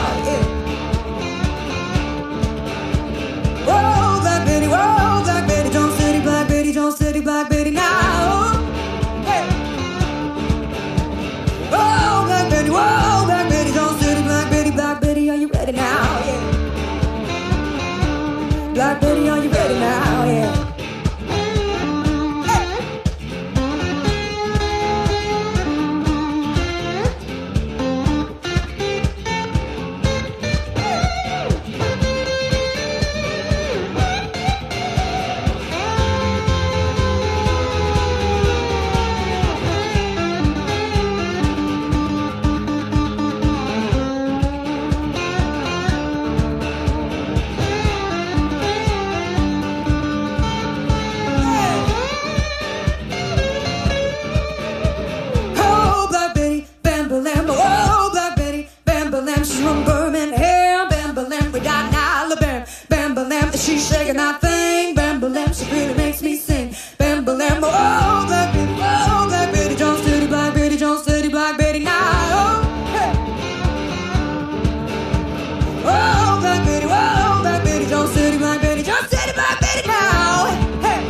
Yeah. Whoa, Black Betty, whoa, Black Betty, Jones City, Black Betty, Jones City, Black Betty now. Hey. Whoa, Black Betty, whoa, Black Betty, Jones City, Black Betty, are you ready now? Yeah. Black Betty, are you ready now? Yeah. She's shaking that thing, Bam-Ba-Lam, she really makes me sing. Bam-Ba-Lam, oh, Black Betty, Jones City, Black Betty, Jones City, Black Betty now. Hey. Oh, Black Betty, Jones City, Black Betty, Jones City, Black Betty now. Hey.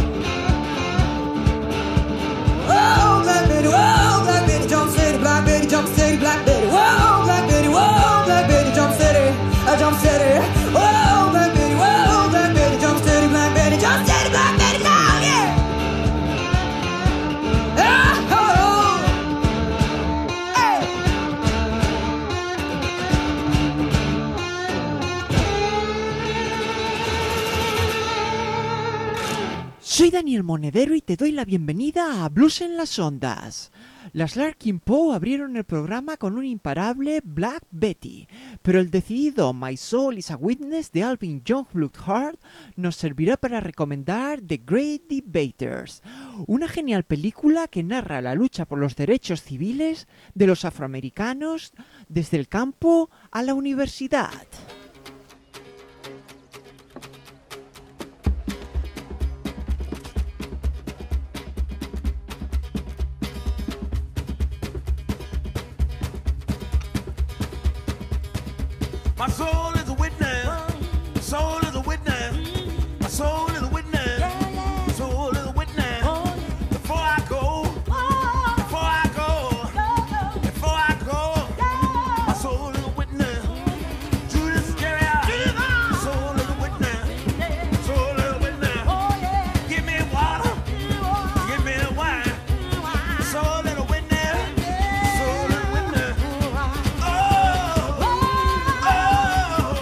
Oh, Black Betty, Jones City, Black Betty, Jones City, Black Betty. Whoa, Black Betty, Jones City, Jones City. Whoa, Black Betty, Jones City, Black Betty, Jones City, Black Betty now, yeah. Oh, hey. Soy Daniel Monedero y te doy la bienvenida a Blues en las Ondas. Las Larkin Poe abrieron el programa con un imparable Black Betty, pero el decidido My Soul is a Witness de Alvin Youngblood Hart nos servirá para recomendar The Great Debaters, una genial película que narra la lucha por los derechos civiles de los afroamericanos desde el campo a la universidad. My soul is a witness. My soul is a witness. My soul is a witness. My soul is a witness. Before I go, before I go, before I go, my soul is a witness. Judas Iscariot. My soul is a witness. My soul is a witness. Give me water. Give me wine. My soul is a witness. My soul is a witness. Oh.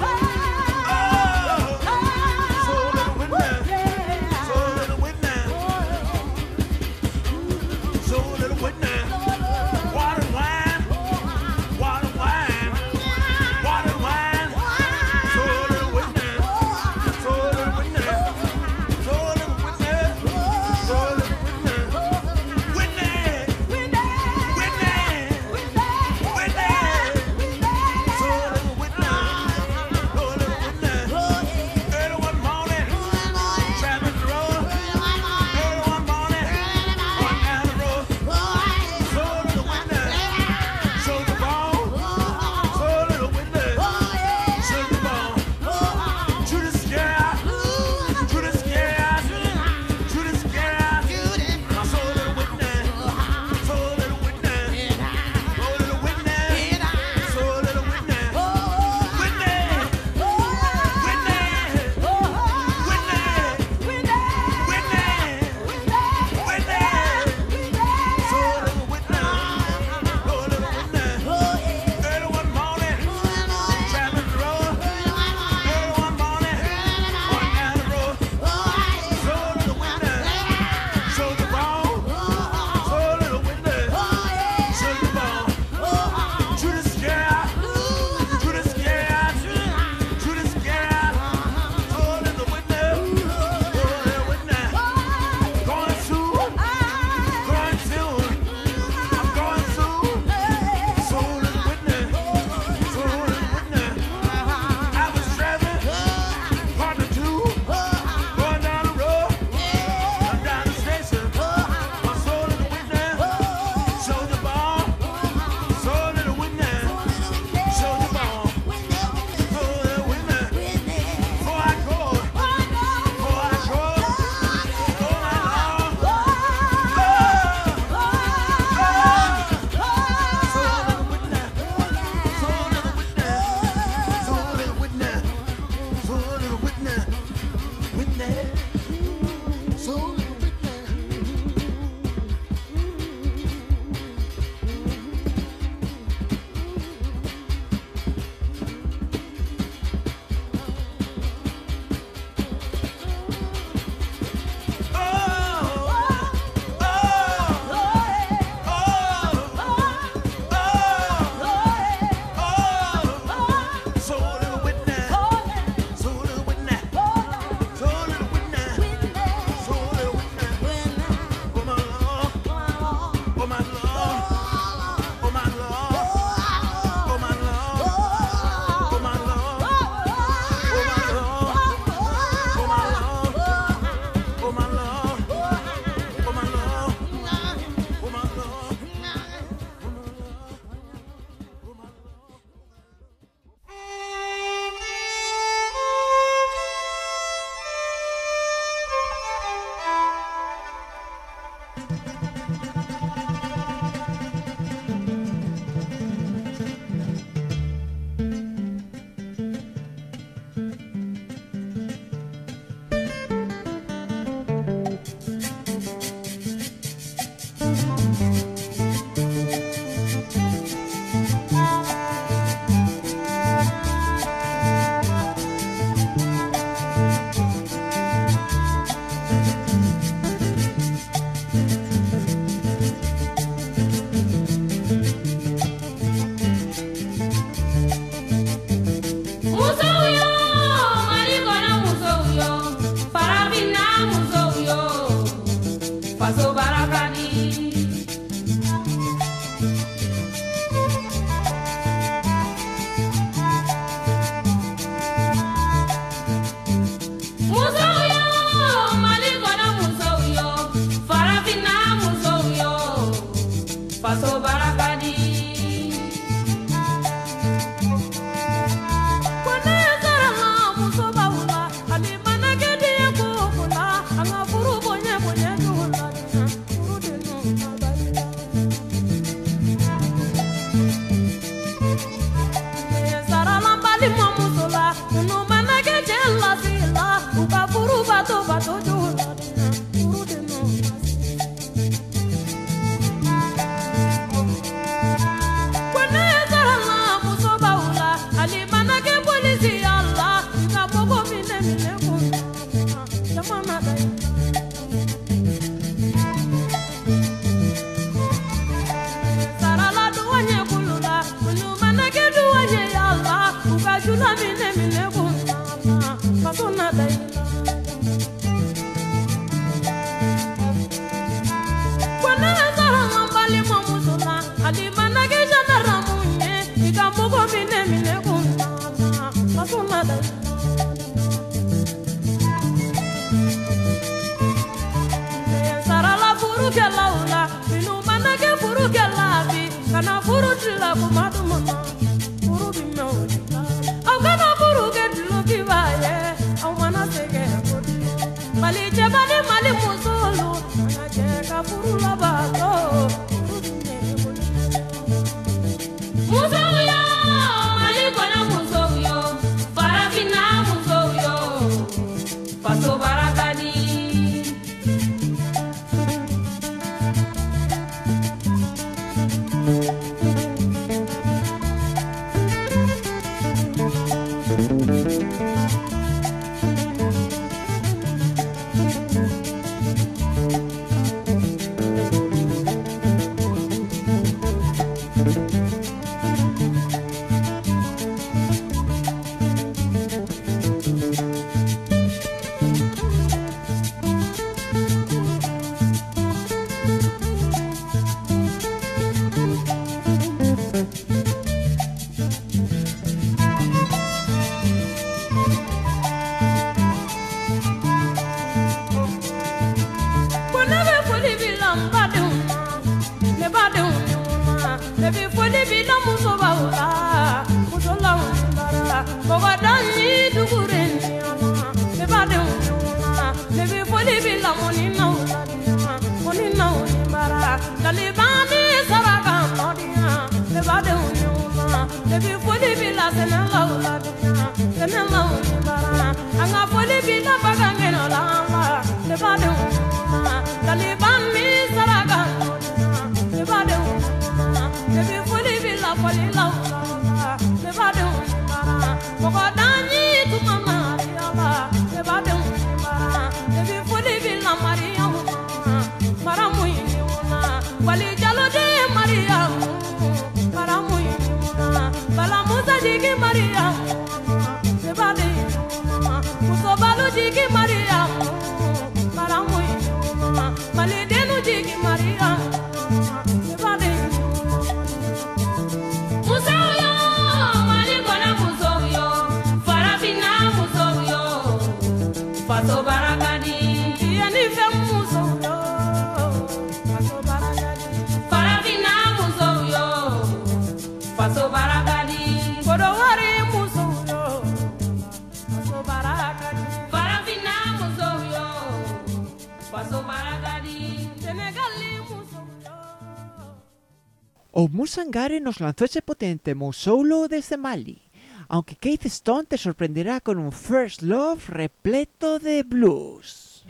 Musangare nos lanzó ese potente Musolo desde Mali, aunque Keith Stone te sorprenderá con un First Love repleto de blues.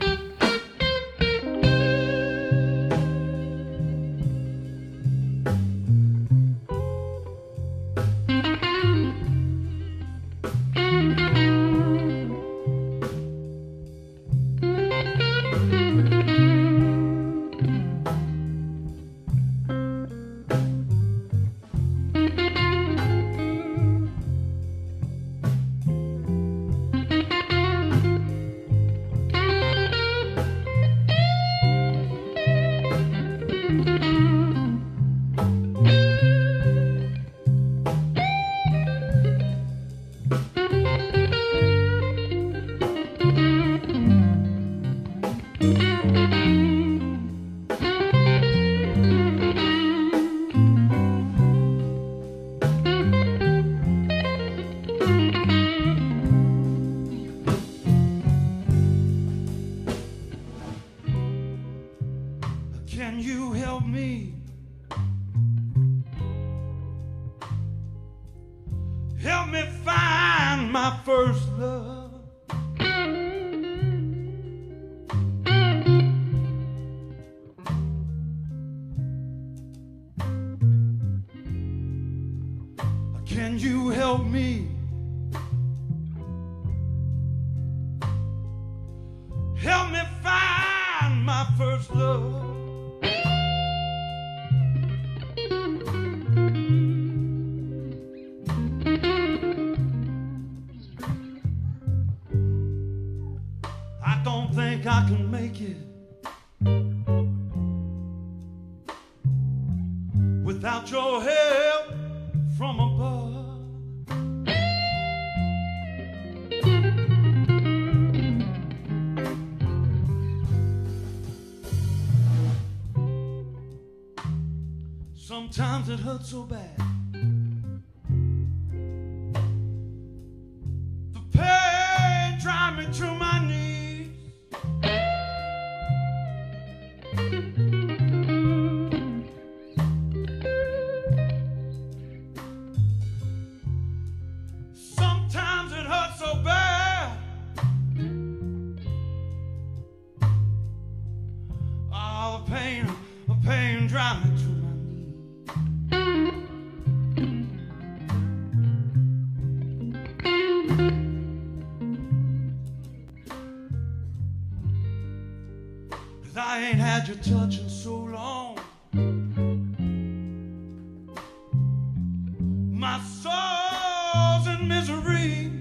Can you help me? Help me find my first love. Can you help me? Help me find my first love. think I can make it without your help from above. Sometimes it hurts so bad. The pain drives me to my knees. Sometimes it hurts so bad. Oh, the pain drives me to my knees. I ain't had your touch in so long. My soul's in misery.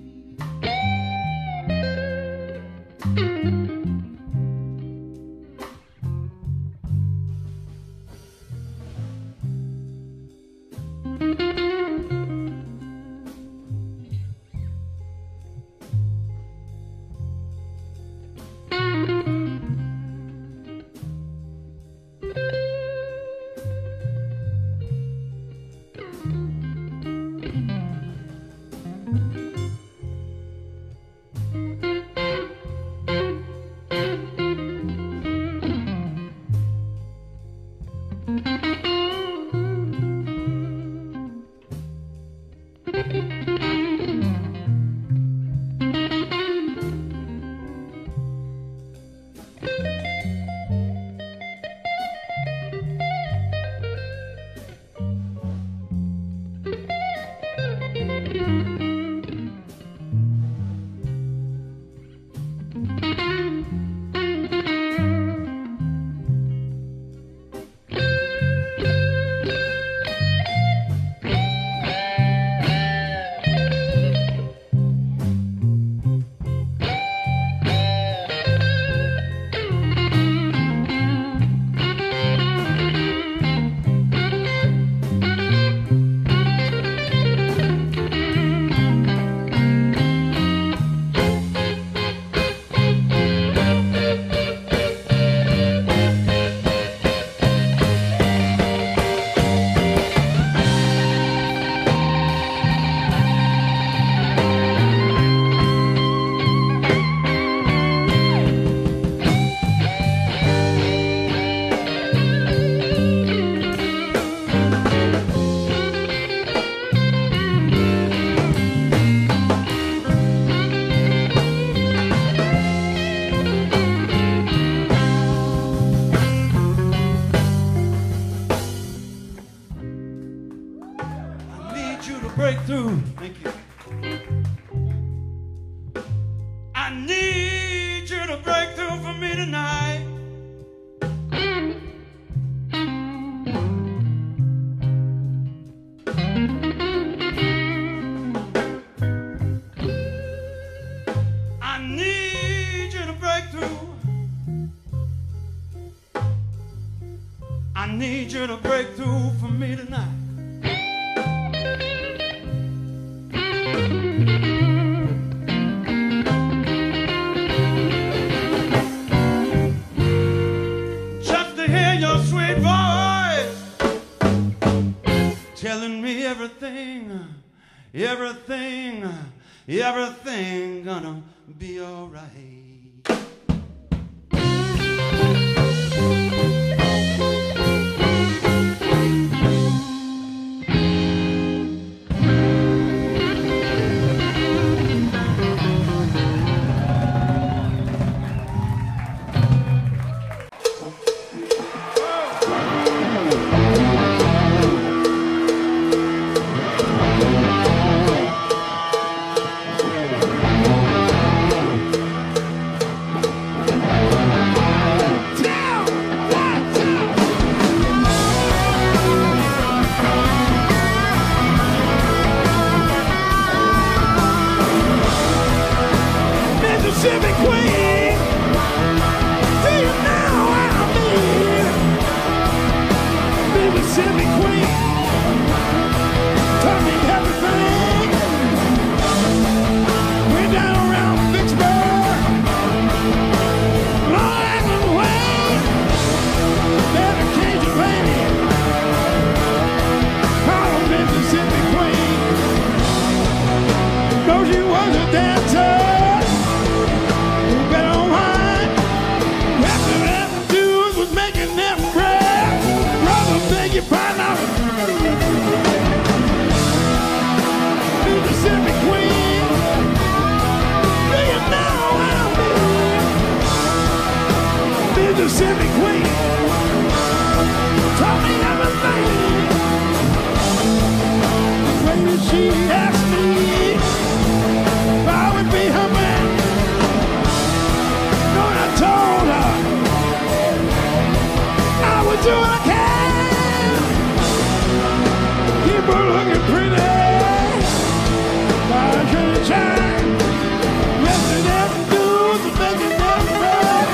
Breakthrough. Thank you. I need you to break through for me tonight. I need you to break through. I need you to break through for me tonight. Telling me everything gonna be all right. dancers who bet on wine. After that, the dudes was making them bread. Brother, beg your pardon. Mississippi Queen, do you know what I mean? Mississippi Queen told me everything. Later she asked me if I would be her man. No, and I told her I would do what I can. Keep her looking pretty. I couldn't shine. Yes, and every dude was making them bread.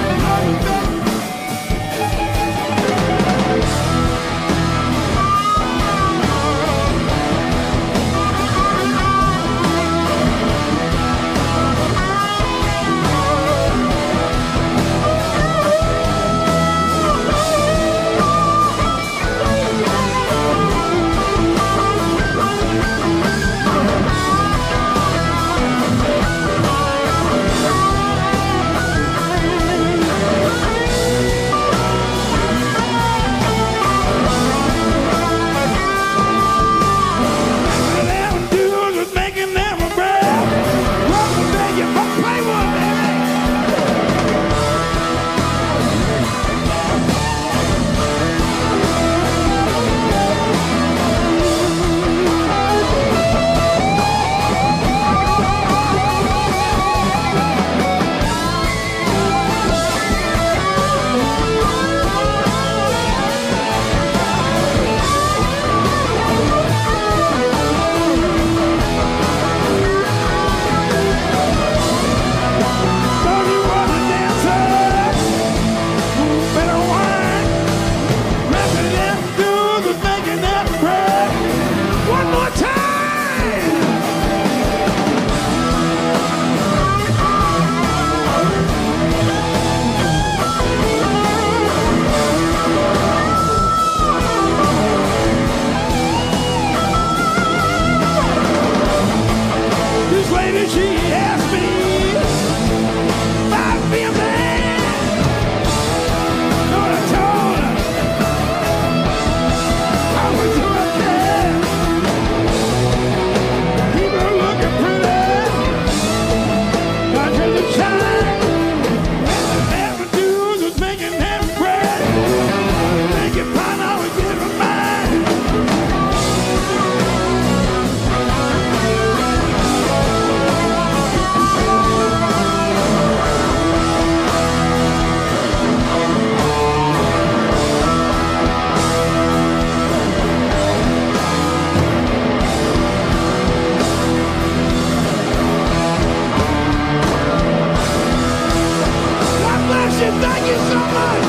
Thank you so much.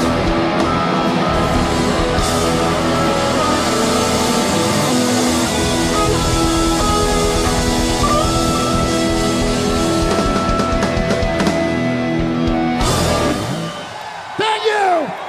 Thank you.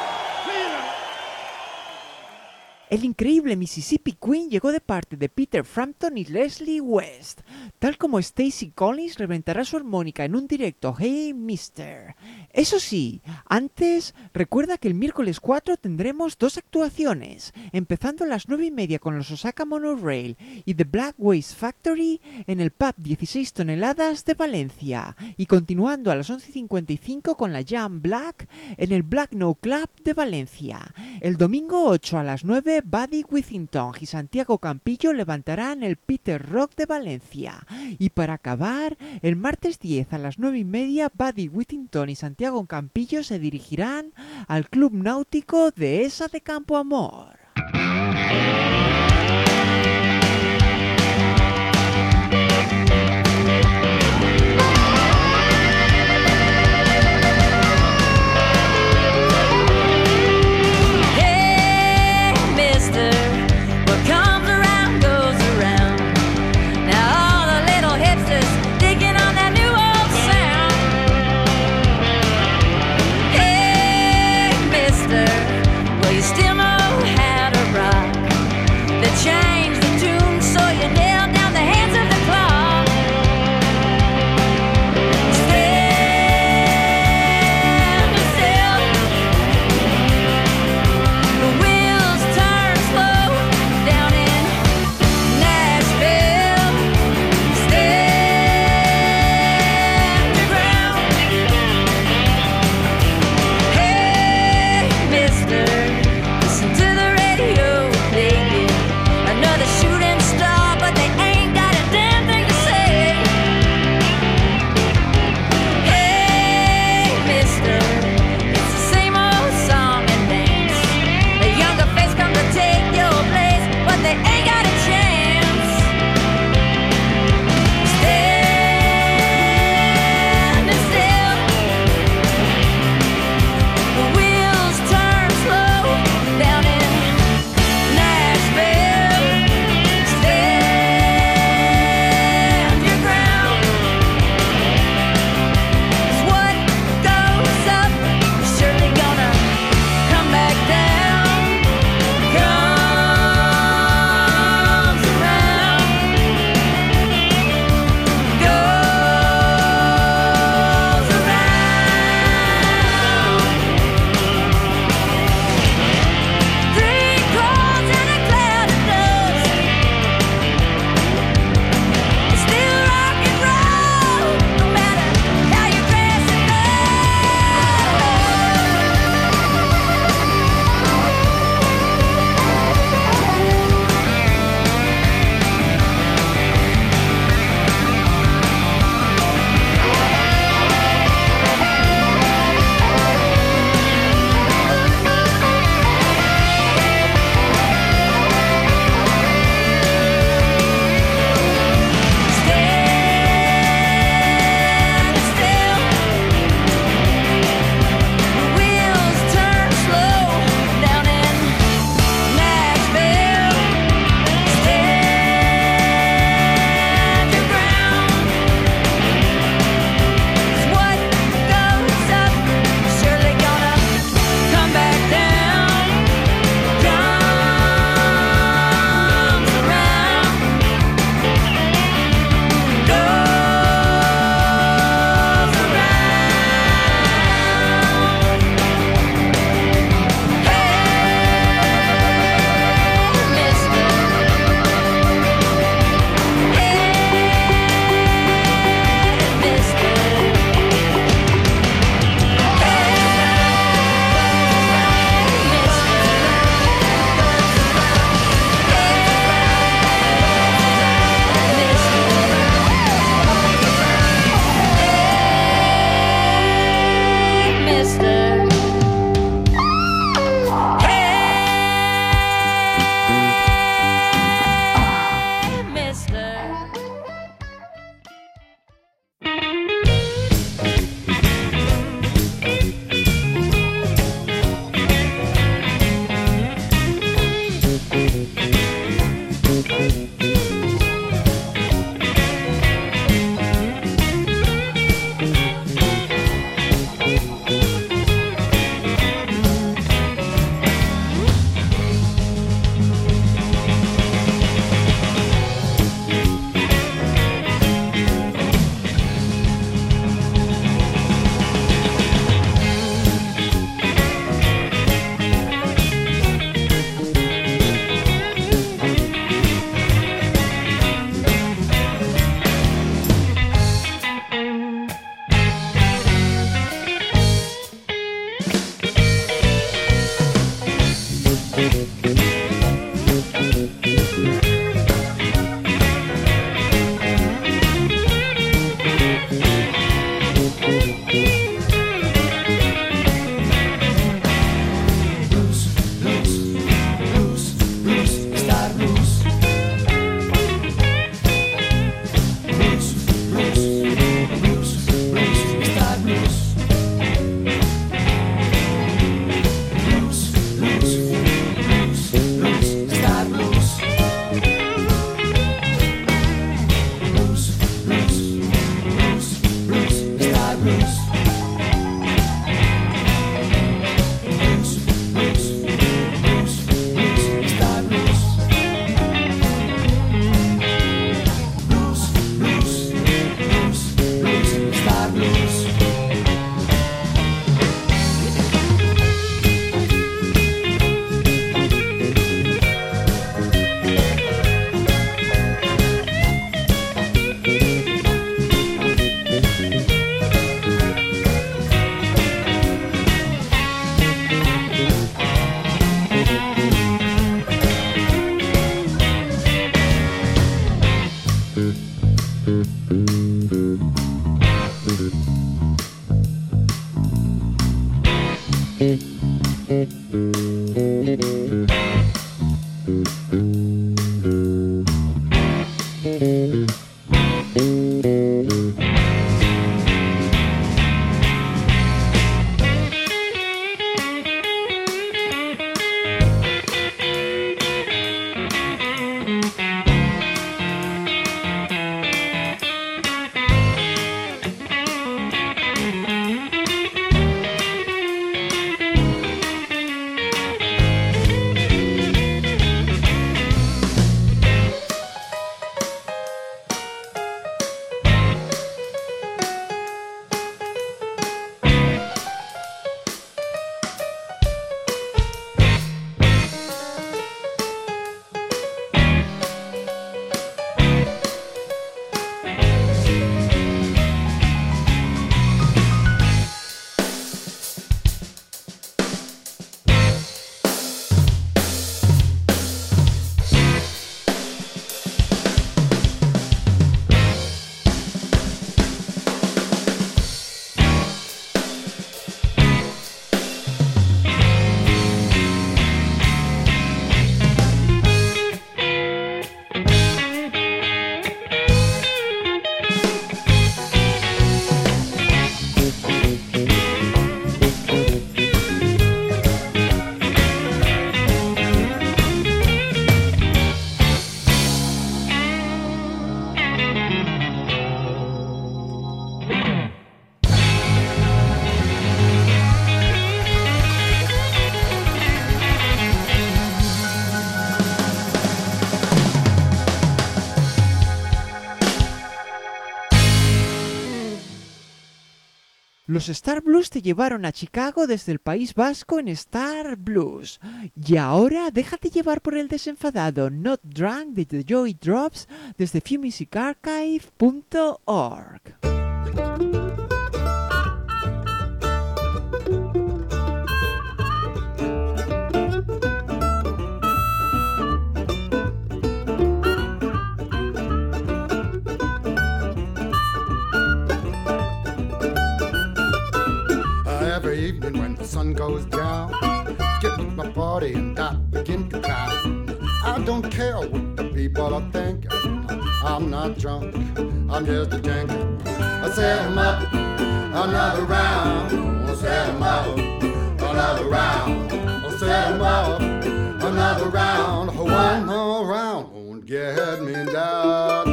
El increíble Mississippi Queen llegó de parte de Peter Frampton y Leslie West. Tal como Stacy Collins reventará su armónica en un directo Hey Mister. Eso sí, antes recuerda que el miércoles 4 tendremos dos actuaciones, empezando a las 9:30 con los Osaka Monorail y The Black Waste Factory en el pub 16 toneladas de Valencia y continuando a las 11:55 con la Jam Black en el Black No Club de Valencia. El domingo 8 a las 9 Buddy Withington y Santiago Campillo levantarán el Peter Rock de Valencia. Y para acabar, el martes 10 a las 9:30 Buddy Withington y Santiago Campillo se dirigirán al Club Náutico de Esa de Campo Amor. Still know how to rock. Los Star Blues te llevaron a Chicago desde el País Vasco en Star Blues. Y ahora déjate llevar por el desenfadado Not Drunk de The Joy Drops desde FewMusicArchive.org. Every evening when the sun goes down, get with my party and I begin to clown. I don't care what the people are thinking. I'm not drunk, I'm just a drinking. I set 'em up, another round. I set 'em up, another round. I set 'em up, another round. One more round won't get me down.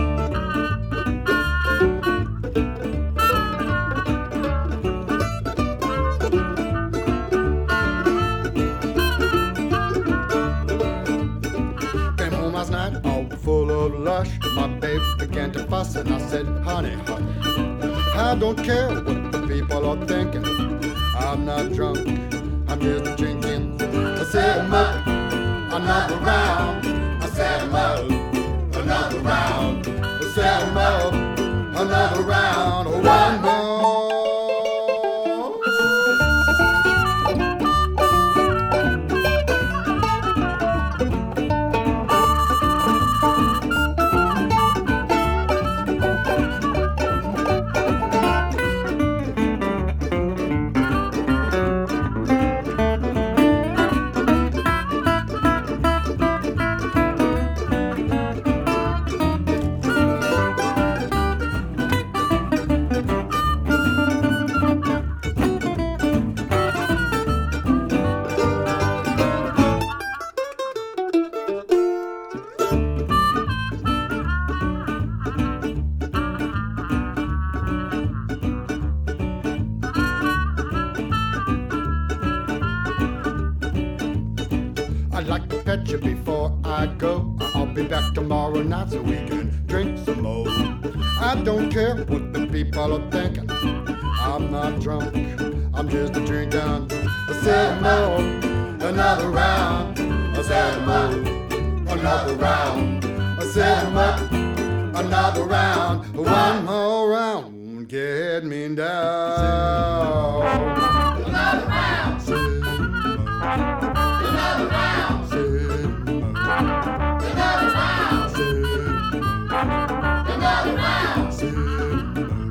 Full of lush, my babe began to fuss and I said, honey, hush. I don't care what the people are thinking. I'm not drunk, I'm just drinking. I set 'em up, another round. I set 'em up, another round. I set 'em up, another round. One more. I'd like to pet you before I go. I'll be back tomorrow night so we can drink some more. I don't care what the people are thinking. I'm not drunk, I'm just a drinking. I said more, another round. I said more, another round. I said more, another round. One more round won't get me down. Another round. Another round. Another round. Another round.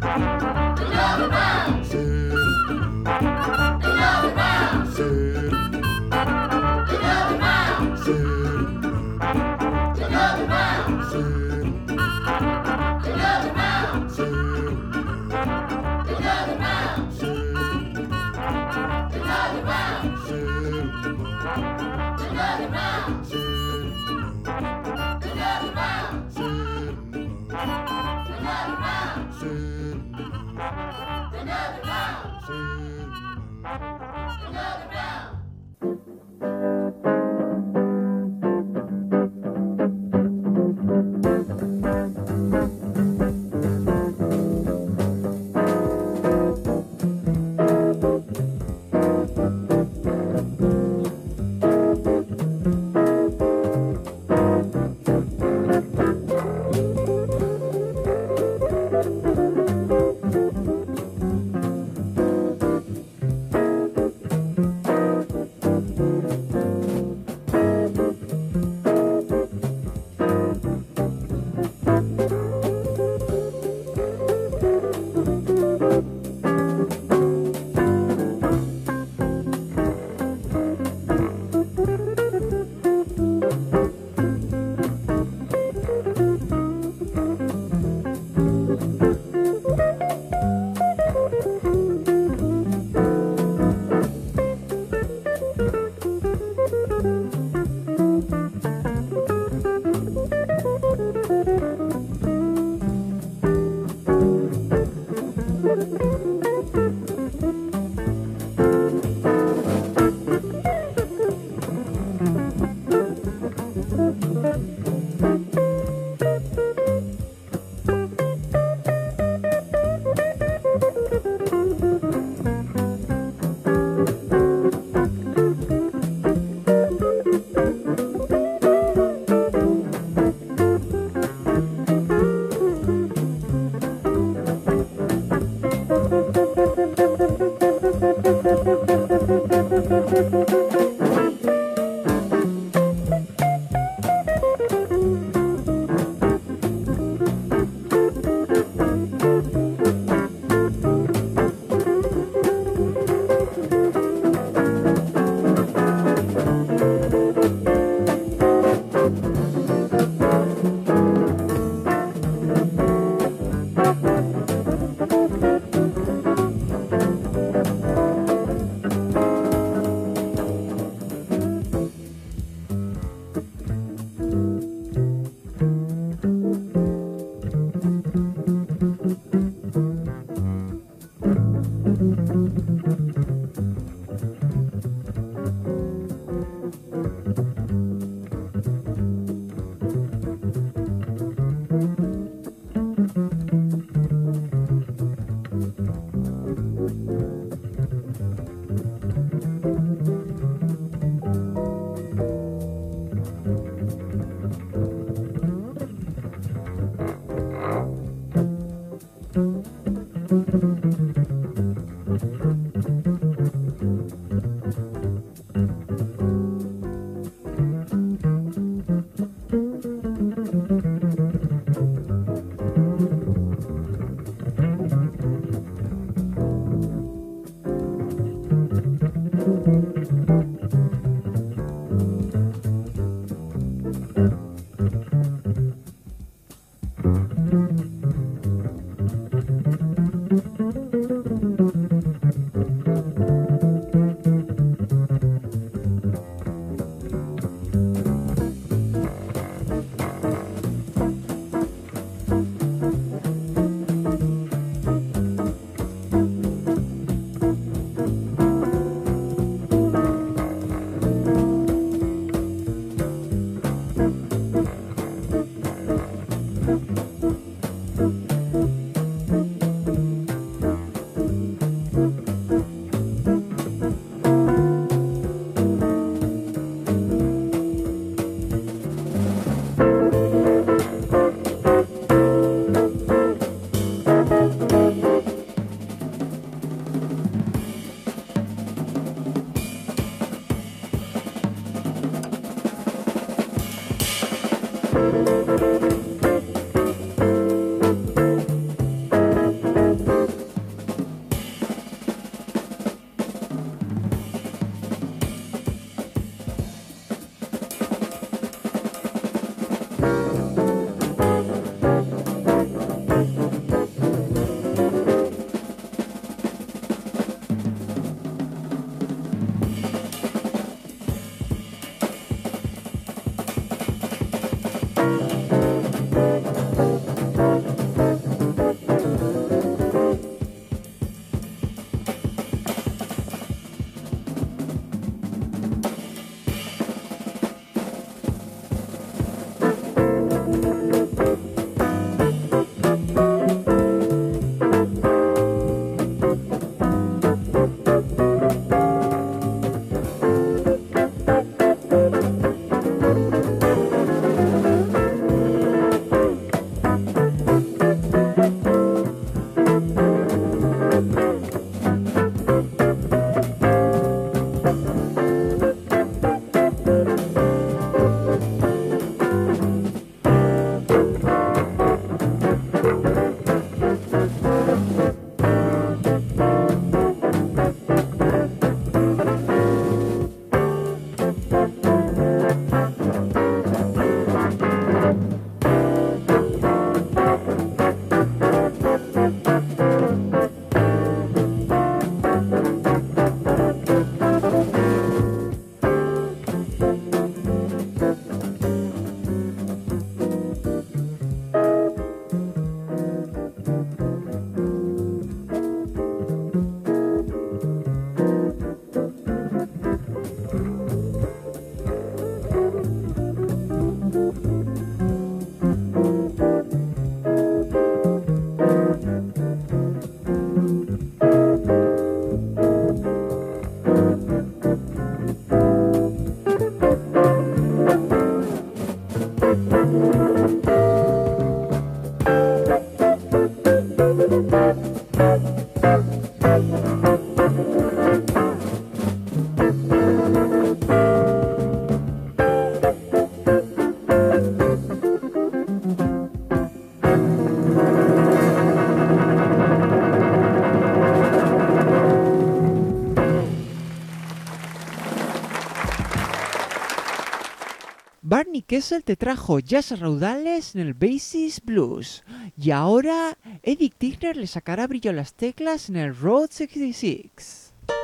Barney Kessel te trajo jazz raudales en el Basis Blues. Y ahora, Eddie Tigner le sacará brillo a las teclas en el Road 66.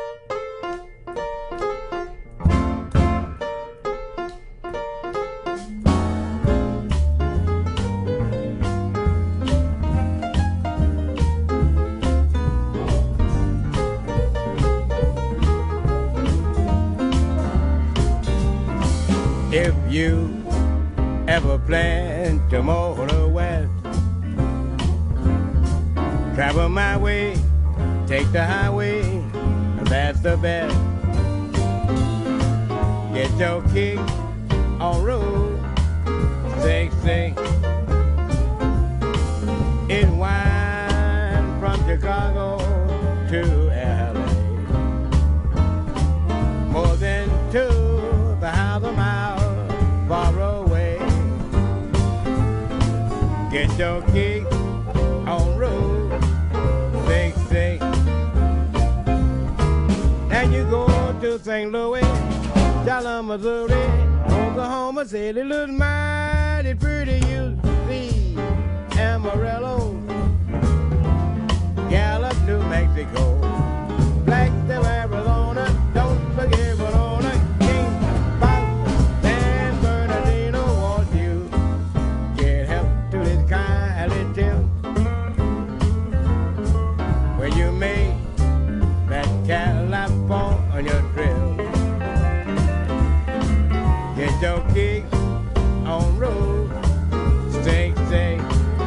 If you ever plan to motor west, travel my way, take the highway, that's the best. Get your kick on Route 66. It winds from Chicago to LA, more than 2,000 miles far away. Get your kick on Route 66. And you go to St. Louis, Dallas, Missouri, Oklahoma City, looks mighty pretty. You see Amarillo, Gallup, New Mexico, Blackstone, Arizona, don't forget Winona, San Bernardino. Want you get help to this Cali tip, where you make that California trip. Get your kick on Route 66.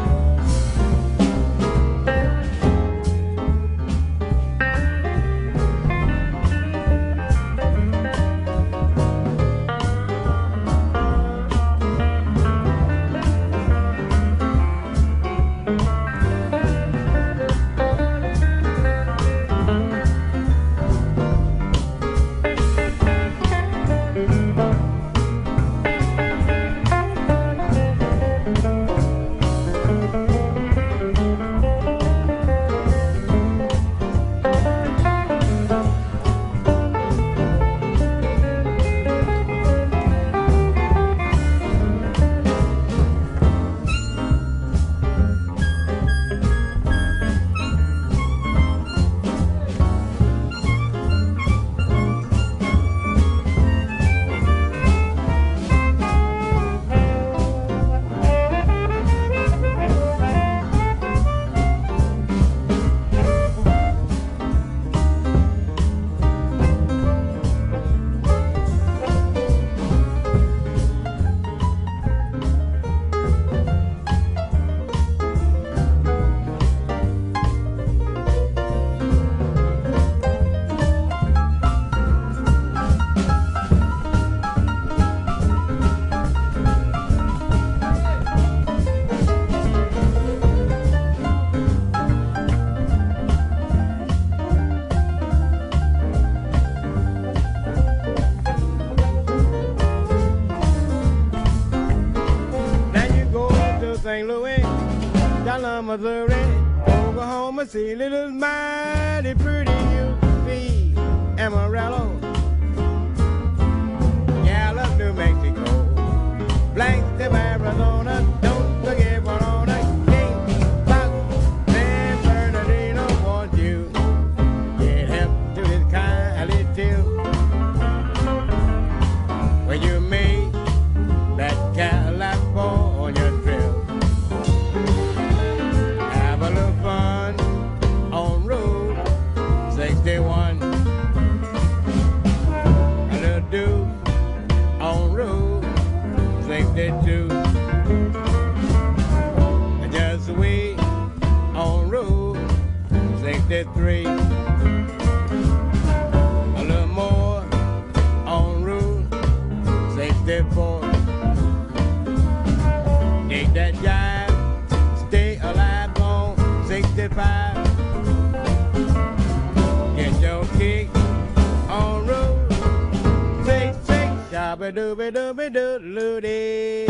St. Louis, Dallas, Missouri, Oklahoma City, little mighty pretty. You see Amarillo, Gallup, New Mexico, Blackstone, Arizona, don't forget Winona, King, Fox, San Bernardino. Want you get help to this Cali tip, where you make that California trip. Have a little fun on Route 61. A little do on Route 62. Just wait on Route 63. A little more on Route 64. Take that jive, stay alive on 65. Get your kick on Route 66. Shabba dooby dooby doo doo.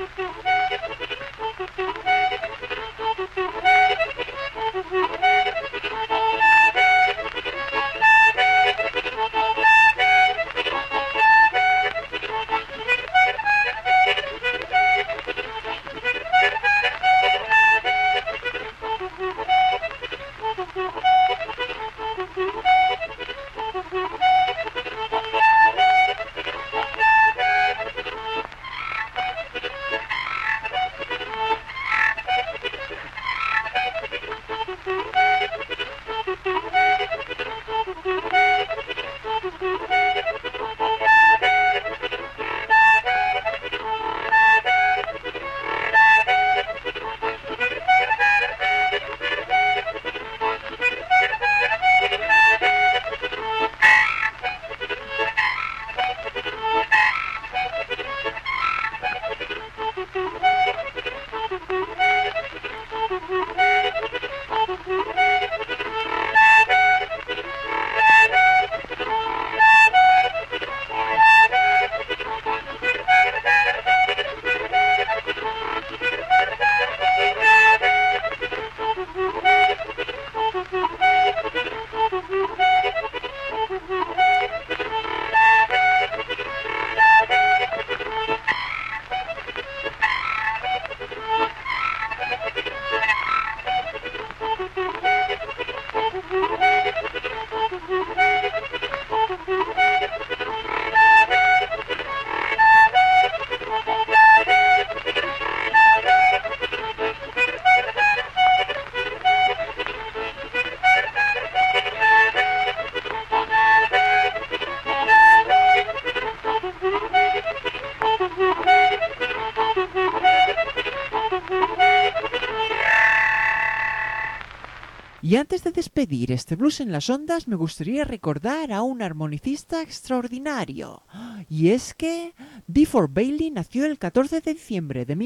Y antes de despedir este blues en las ondas, me gustaría recordar a un armonicista extraordinario. Y es que DeFord Bailey nació el 14 de diciembre de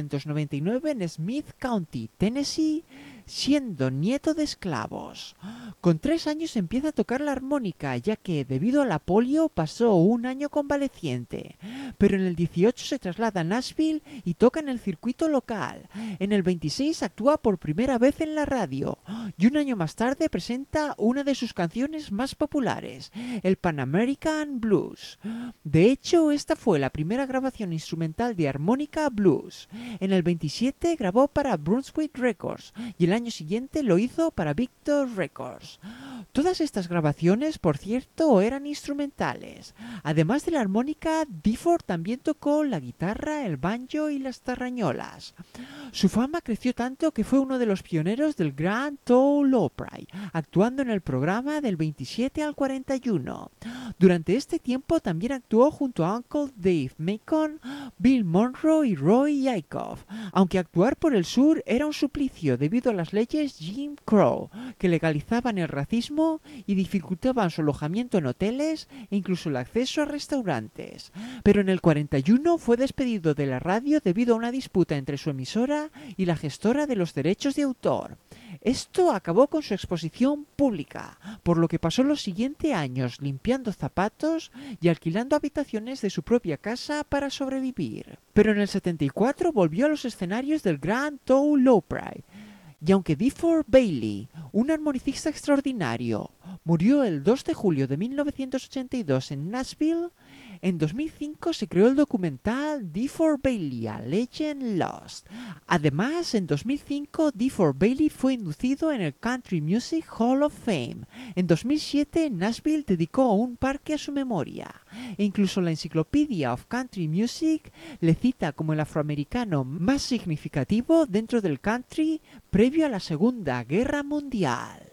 1899 en Smith County, Tennessee, siendo nieto de esclavos. Con 3 años empieza a tocar la armónica, ya que debido a la polio pasó un año convaleciente. Pero en el 18 se traslada a Nashville y toca en el circuito local. En el 26 actúa por primera vez en la radio. Y un año más tarde presenta una de sus canciones más populares, el Pan American Blues. De hecho, esta fue la primera grabación instrumental de armónica blues. En el 27 grabó para Brunswick Records y el año siguiente lo hizo para Victor Records. Todas estas grabaciones, por cierto, eran instrumentales. Además de la armónica, DeFord también tocó la guitarra, el banjo y las tarrañolas. Su fama creció tanto que fue uno de los pioneros del Grand Ole Opry, actuando en el programa del 27 al 41. Durante este tiempo también actuó junto a Uncle Dave Macon, Bill Monroe y Roy Acuff, aunque actuar por el sur era un suplicio debido a las leyes Jim Crow, que legalizaban el racismo y dificultaban su alojamiento en hoteles e incluso el acceso a restaurantes. Pero en el 41 fue despedido de la radio debido a una disputa entre su emisora y la gestora de los derechos de autor. Esto acabó con su exposición pública, por lo que pasó los siguientes años limpiando zapatos y alquilando habitaciones de su propia casa para sobrevivir. Pero en el 74 volvió a los escenarios del Grand Ole Opry. Y aunque DeFord Bailey, un armonicista extraordinario, murió el 2 de julio de 1982 en Nashville, en 2005 se creó el documental DeFord Bailey, A Legend Lost. Además, en 2005 DeFord Bailey fue inducido en el Country Music Hall of Fame. En 2007 Nashville dedicó un parque a su memoria. E incluso la Encyclopedia of Country Music le cita como el afroamericano más significativo dentro del country previo a la Segunda Guerra Mundial.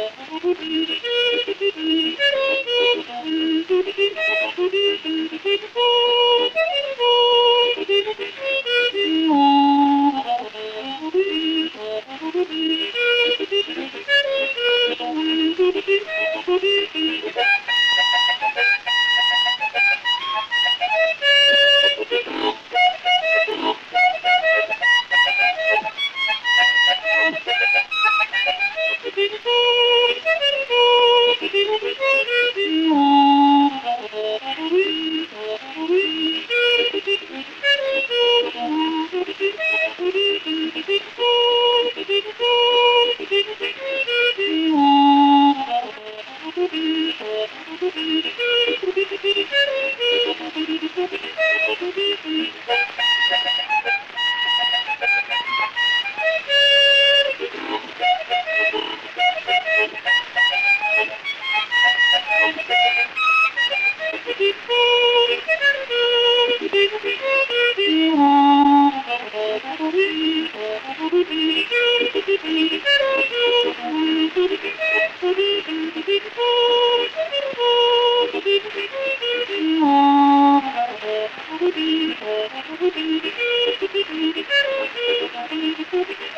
Thank you.